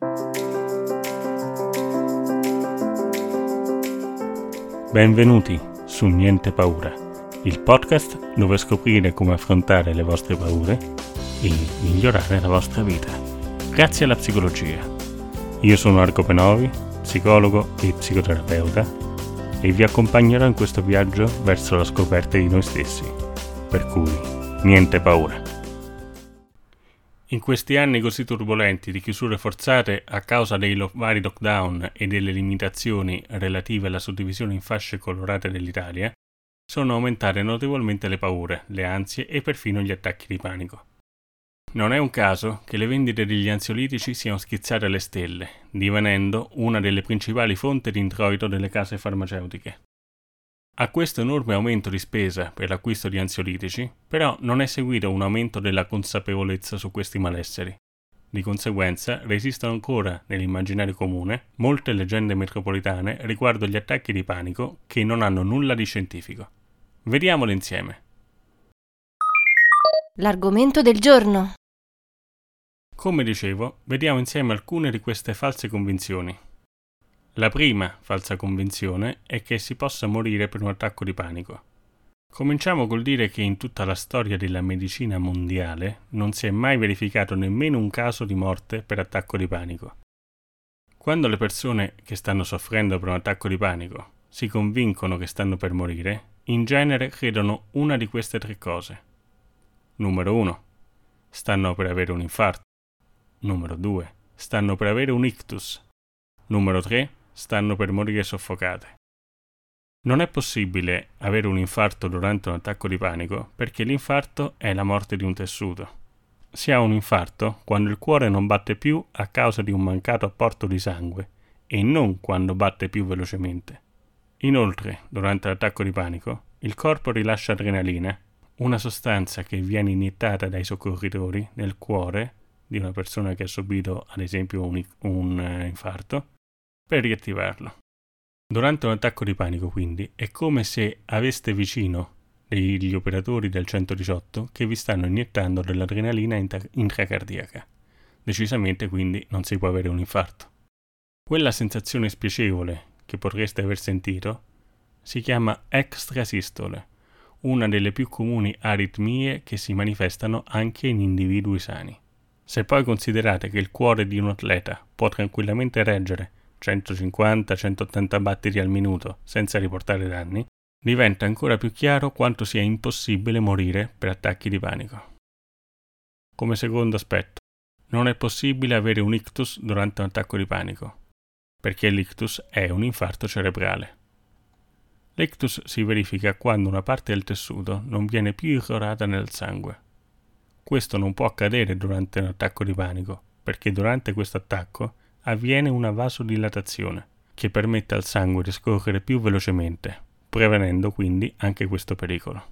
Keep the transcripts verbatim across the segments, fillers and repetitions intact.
Benvenuti su Niente Paura, il podcast dove scoprire come affrontare le vostre paure e migliorare la vostra vita, grazie alla psicologia. Io sono Arco Penovi, psicologo e psicoterapeuta, e vi accompagnerò in questo viaggio verso la scoperta di noi stessi, per cui niente paura. In questi anni così turbolenti di chiusure forzate a causa dei lo- vari lockdown e delle limitazioni relative alla suddivisione in fasce colorate dell'Italia, sono aumentate notevolmente le paure, le ansie e perfino gli attacchi di panico. Non è un caso che le vendite degli ansiolitici siano schizzate alle stelle, divenendo una delle principali fonti di introito delle case farmaceutiche. A questo enorme aumento di spesa per l'acquisto di ansiolitici, però non è seguito un aumento della consapevolezza su questi malesseri. Di conseguenza, resistono ancora nell'immaginario comune molte leggende metropolitane riguardo gli attacchi di panico che non hanno nulla di scientifico. Vediamole insieme. L'argomento del giorno. Come dicevo, vediamo insieme alcune di queste false convinzioni. La prima falsa convinzione è che si possa morire per un attacco di panico. Cominciamo col dire che in tutta la storia della medicina mondiale non si è mai verificato nemmeno un caso di morte per attacco di panico. Quando le persone che stanno soffrendo per un attacco di panico si convincono che stanno per morire, in genere credono una di queste tre cose. Numero uno. Stanno per avere un infarto. Numero due. Stanno per avere un ictus. Numero tre. Stanno per morire soffocate. Non è possibile avere un infarto durante un attacco di panico perché l'infarto è la morte di un tessuto. Si ha un infarto quando il cuore non batte più a causa di un mancato apporto di sangue e non quando batte più velocemente. Inoltre, durante l'attacco di panico, il corpo rilascia adrenalina, una sostanza che viene iniettata dai soccorritori nel cuore di una persona che ha subito, ad esempio, un, un uh, infarto, per riattivarlo. Durante un attacco di panico, quindi, è come se aveste vicino degli operatori del centodiciotto che vi stanno iniettando dell'adrenalina intra- intracardiaca. Decisamente, quindi, non si può avere un infarto. Quella sensazione spiacevole che potreste aver sentito si chiama extrasistole, una delle più comuni aritmie che si manifestano anche in individui sani. Se poi considerate che il cuore di un atleta può tranquillamente reggere centocinquanta centottanta battiti al minuto senza riportare danni, diventa ancora più chiaro quanto sia impossibile morire per attacchi di panico. Come secondo aspetto, non è possibile avere un ictus durante un attacco di panico, perché l'ictus è un infarto cerebrale. L'ictus si verifica quando una parte del tessuto non viene più irrorata nel sangue. Questo non può accadere durante un attacco di panico, perché durante questo attacco avviene una vasodilatazione che permette al sangue di scorrere più velocemente, prevenendo quindi anche questo pericolo.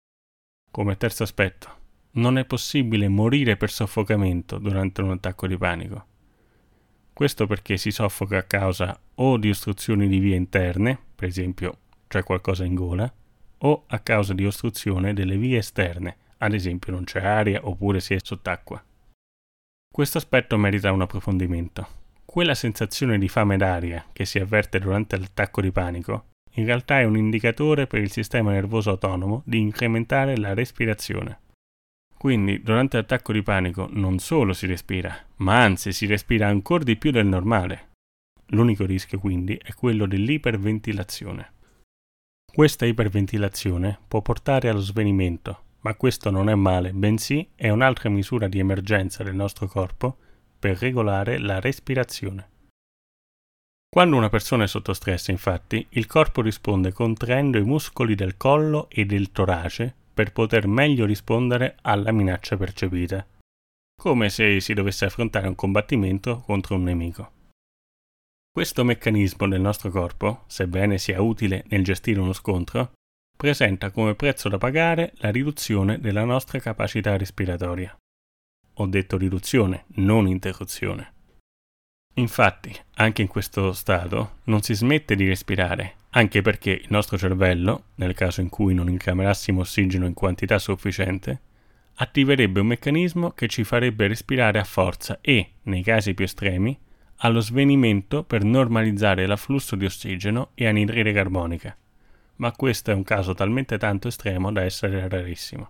Come terzo aspetto, non è possibile morire per soffocamento durante un attacco di panico. Questo perché si soffoca a causa o di ostruzioni di vie interne, per esempio c'è qualcosa in gola, o a causa di ostruzione delle vie esterne, ad esempio non c'è aria oppure si è sott'acqua. Questo aspetto merita un approfondimento. Quella sensazione di fame d'aria che si avverte durante l'attacco di panico in realtà è un indicatore per il sistema nervoso autonomo di incrementare la respirazione. Quindi durante l'attacco di panico non solo si respira, ma anzi si respira ancora di più del normale. L'unico rischio quindi è quello dell'iperventilazione. Questa iperventilazione può portare allo svenimento, ma questo non è male, bensì è un'altra misura di emergenza del nostro corpo per regolare la respirazione. Quando una persona è sotto stress, infatti, il corpo risponde contraendo i muscoli del collo e del torace per poter meglio rispondere alla minaccia percepita, come se si dovesse affrontare un combattimento contro un nemico. Questo meccanismo del nostro corpo, sebbene sia utile nel gestire uno scontro, presenta come prezzo da pagare la riduzione della nostra capacità respiratoria. Ho detto riduzione, non interruzione. Infatti, anche in questo stato, non si smette di respirare, anche perché il nostro cervello, nel caso in cui non incamerassimo ossigeno in quantità sufficiente, attiverebbe un meccanismo che ci farebbe respirare a forza e, nei casi più estremi, allo svenimento per normalizzare l'afflusso di ossigeno e anidride carbonica, ma questo è un caso talmente tanto estremo da essere rarissimo.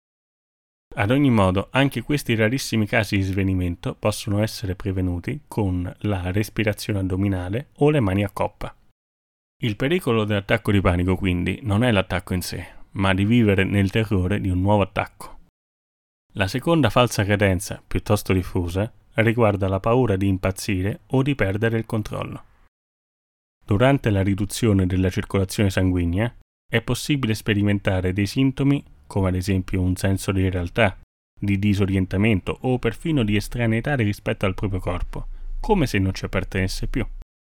Ad ogni modo, anche questi rarissimi casi di svenimento possono essere prevenuti con la respirazione addominale o le mani a coppa. Il pericolo dell'attacco di panico, quindi, non è l'attacco in sé, ma di vivere nel terrore di un nuovo attacco. La seconda falsa credenza, piuttosto diffusa, riguarda la paura di impazzire o di perdere il controllo. Durante la riduzione della circolazione sanguigna è possibile sperimentare dei sintomi come ad esempio un senso di realtà, di disorientamento o perfino di estraneità rispetto al proprio corpo, come se non ci appartenesse più.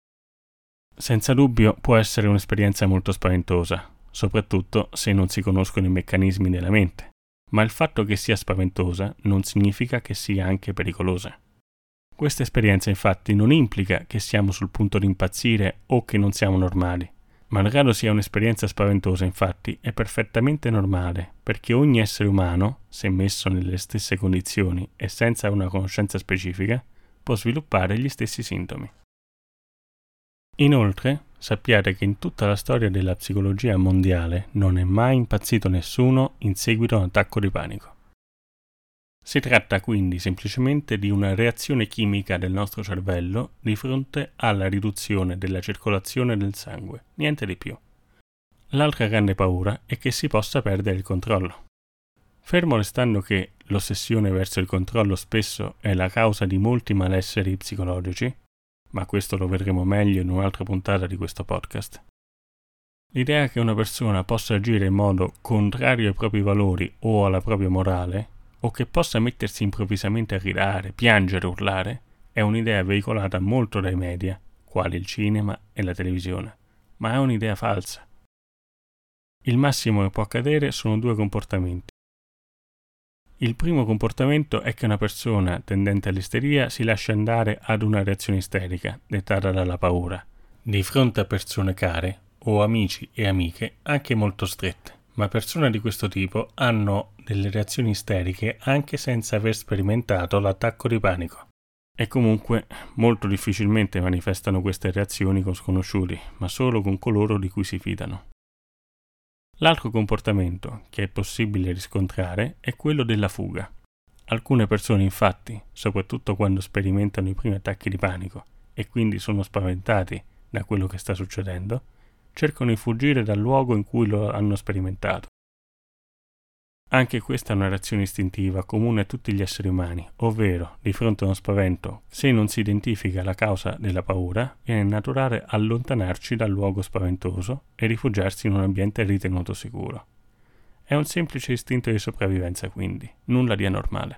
Senza dubbio può essere un'esperienza molto spaventosa, soprattutto se non si conoscono i meccanismi della mente, ma il fatto che sia spaventosa non significa che sia anche pericolosa. Questa esperienza infatti non implica che siamo sul punto di impazzire o che non siamo normali. Malgrado sia un'esperienza spaventosa, infatti, è perfettamente normale, perché ogni essere umano, se messo nelle stesse condizioni e senza una conoscenza specifica, può sviluppare gli stessi sintomi. Inoltre, sappiate che in tutta la storia della psicologia mondiale non è mai impazzito nessuno in seguito a un attacco di panico. Si tratta quindi semplicemente di una reazione chimica del nostro cervello di fronte alla riduzione della circolazione del sangue, niente di più. L'altra grande paura è che si possa perdere il controllo. Fermo restando che l'ossessione verso il controllo spesso è la causa di molti malesseri psicologici, ma questo lo vedremo meglio in un'altra puntata di questo podcast, l'idea che una persona possa agire in modo contrario ai propri valori o alla propria morale, o che possa mettersi improvvisamente a gridare, piangere, urlare, è un'idea veicolata molto dai media, quali il cinema e la televisione, ma è un'idea falsa. Il massimo che può accadere sono due comportamenti. Il primo comportamento è che una persona tendente all'isteria si lascia andare ad una reazione isterica, dettata dalla paura, di fronte a persone care o amici e amiche anche molto strette. Ma persone di questo tipo hanno delle reazioni isteriche anche senza aver sperimentato l'attacco di panico. E comunque molto difficilmente manifestano queste reazioni con sconosciuti, ma solo con coloro di cui si fidano. L'altro comportamento che è possibile riscontrare è quello della fuga. Alcune persone infatti, soprattutto quando sperimentano i primi attacchi di panico e quindi sono spaventati da quello che sta succedendo, cercano di fuggire dal luogo in cui lo hanno sperimentato. Anche questa è una reazione istintiva comune a tutti gli esseri umani, ovvero, di fronte a uno spavento, se non si identifica la causa della paura, viene naturale allontanarci dal luogo spaventoso e rifugiarsi in un ambiente ritenuto sicuro. È un semplice istinto di sopravvivenza, quindi, nulla di anormale.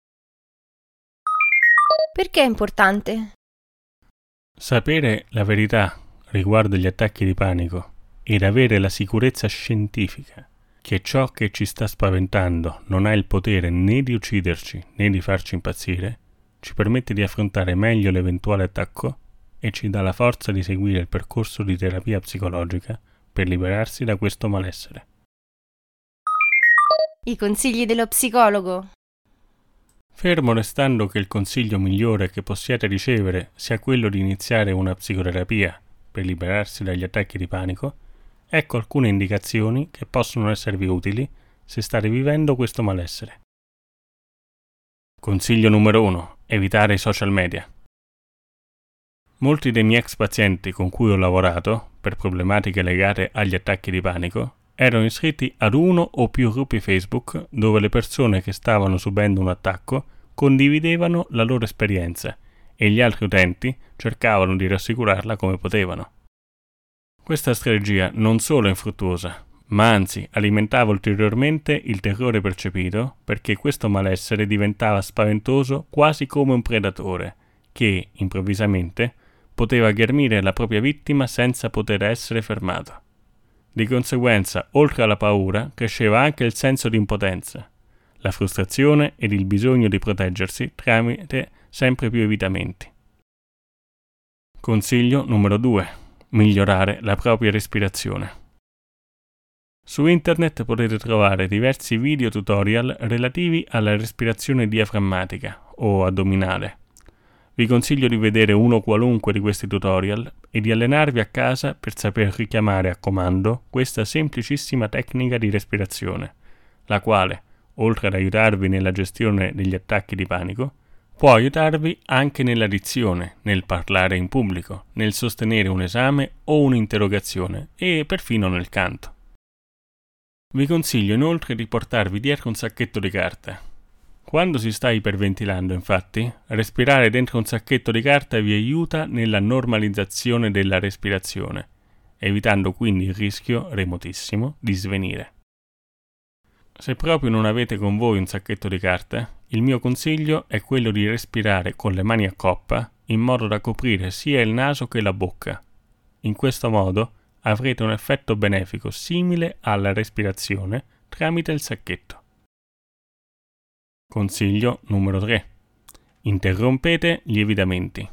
Perché è importante? Sapere la verità riguardo gli attacchi di panico ed avere la sicurezza scientifica che ciò che ci sta spaventando non ha il potere né di ucciderci né di farci impazzire, ci permette di affrontare meglio l'eventuale attacco e ci dà la forza di seguire il percorso di terapia psicologica per liberarsi da questo malessere. I consigli dello psicologo. Fermo restando che il consiglio migliore che possiate ricevere sia quello di iniziare una psicoterapia per liberarsi dagli attacchi di panico, ecco alcune indicazioni che possono esservi utili se state vivendo questo malessere. Consiglio numero uno. Evitare i social media. Molti dei miei ex pazienti con cui ho lavorato, per problematiche legate agli attacchi di panico, erano iscritti ad uno o più gruppi Facebook dove le persone che stavano subendo un attacco condividevano la loro esperienza e gli altri utenti cercavano di rassicurarla come potevano. Questa strategia non solo è infruttuosa, ma anzi alimentava ulteriormente il terrore percepito perché questo malessere diventava spaventoso quasi come un predatore che, improvvisamente, poteva ghermire la propria vittima senza poter essere fermato. Di conseguenza, oltre alla paura, cresceva anche il senso di impotenza, la frustrazione ed il bisogno di proteggersi tramite sempre più evitamenti. Consiglio numero due. Migliorare la propria respirazione. Su internet potete trovare diversi video tutorial relativi alla respirazione diaframmatica o addominale. Vi consiglio di vedere uno qualunque di questi tutorial e di allenarvi a casa per saper richiamare a comando questa semplicissima tecnica di respirazione, la quale, oltre ad aiutarvi nella gestione degli attacchi di panico, può aiutarvi anche nella dizione, nel parlare in pubblico, nel sostenere un esame o un'interrogazione e perfino nel canto. Vi consiglio inoltre di portarvi dietro un sacchetto di carta. Quando si sta iperventilando, infatti, respirare dentro un sacchetto di carta vi aiuta nella normalizzazione della respirazione, evitando quindi il rischio, remotissimo, di svenire. Se proprio non avete con voi un sacchetto di carta, il mio consiglio è quello di respirare con le mani a coppa in modo da coprire sia il naso che la bocca. In questo modo avrete un effetto benefico simile alla respirazione tramite il sacchetto. Consiglio numero tre. Interrompete gli evitamenti.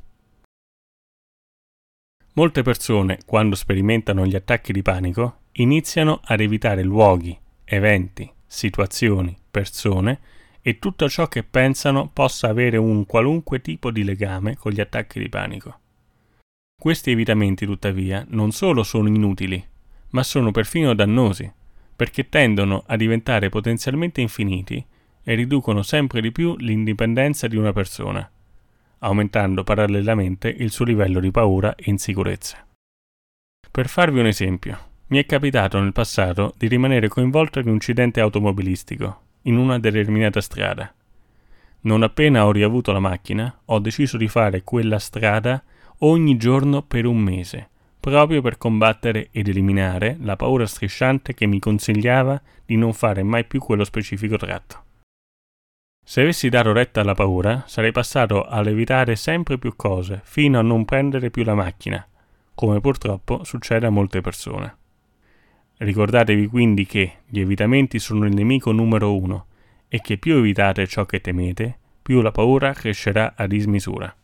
Molte persone, quando sperimentano gli attacchi di panico, iniziano ad evitare luoghi, eventi, situazioni, persone e tutto ciò che pensano possa avere un qualunque tipo di legame con gli attacchi di panico. Questi evitamenti, tuttavia, non solo sono inutili, ma sono perfino dannosi, perché tendono a diventare potenzialmente infiniti e riducono sempre di più l'indipendenza di una persona, aumentando parallelamente il suo livello di paura e insicurezza. Per farvi un esempio, mi è capitato nel passato di rimanere coinvolto in un incidente automobilistico in una determinata strada. Non appena ho riavuto la macchina, ho deciso di fare quella strada ogni giorno per un mese, proprio per combattere ed eliminare la paura strisciante che mi consigliava di non fare mai più quello specifico tratto. Se avessi dato retta alla paura, sarei passato all'evitare sempre più cose, fino a non prendere più la macchina, come purtroppo succede a molte persone. Ricordatevi quindi che gli evitamenti sono il nemico numero uno e che più evitate ciò che temete, più la paura crescerà a dismisura.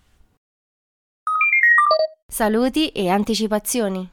Saluti e anticipazioni.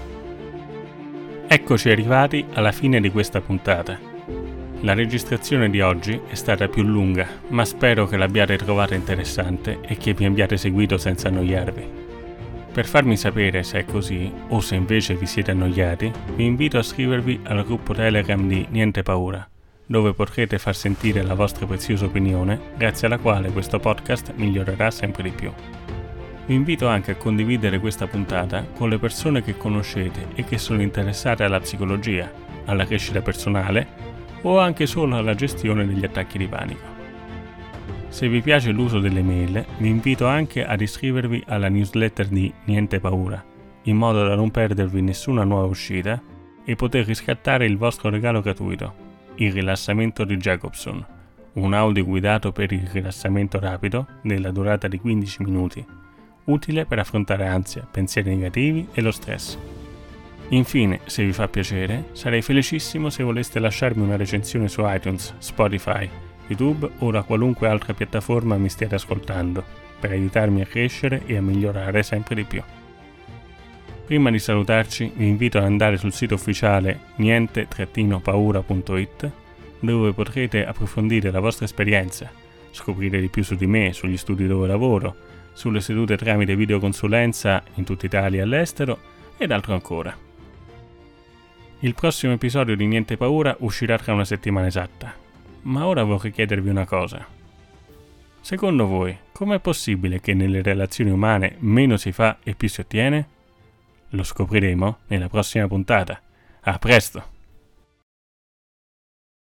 Eccoci arrivati alla fine di questa puntata. La registrazione di oggi è stata più lunga, ma spero che l'abbiate trovata interessante e che mi abbiate seguito senza annoiarvi. Per farmi sapere se è così o se invece vi siete annoiati, vi invito a iscrivervi al gruppo Telegram di Niente Paura, dove potrete far sentire la vostra preziosa opinione, grazie alla quale questo podcast migliorerà sempre di più. Vi invito anche a condividere questa puntata con le persone che conoscete e che sono interessate alla psicologia, alla crescita personale o anche solo alla gestione degli attacchi di panico. Se vi piace l'uso delle mail, vi invito anche ad iscrivervi alla newsletter di Niente Paura, in modo da non perdervi nessuna nuova uscita e poter riscattare il vostro regalo gratuito, il rilassamento di Jacobson, un audio guidato per il rilassamento rapido della durata di quindici minuti, utile per affrontare ansia, pensieri negativi e lo stress. Infine, se vi fa piacere, sarei felicissimo se voleste lasciarmi una recensione su iTunes, Spotify, YouTube o da qualunque altra piattaforma mi stiate ascoltando, per aiutarmi a crescere e a migliorare sempre di più. Prima di salutarci, vi invito ad andare sul sito ufficiale niente paura punto it, dove potrete approfondire la vostra esperienza, scoprire di più su di me, sugli studi dove lavoro, sulle sedute tramite videoconsulenza in tutta Italia e all'estero ed altro ancora. Il prossimo episodio di Niente Paura uscirà tra una settimana esatta, ma ora vorrei chiedervi una cosa. Secondo voi, com'è possibile che nelle relazioni umane meno si fa e più si ottiene? Lo scopriremo nella prossima puntata. A presto!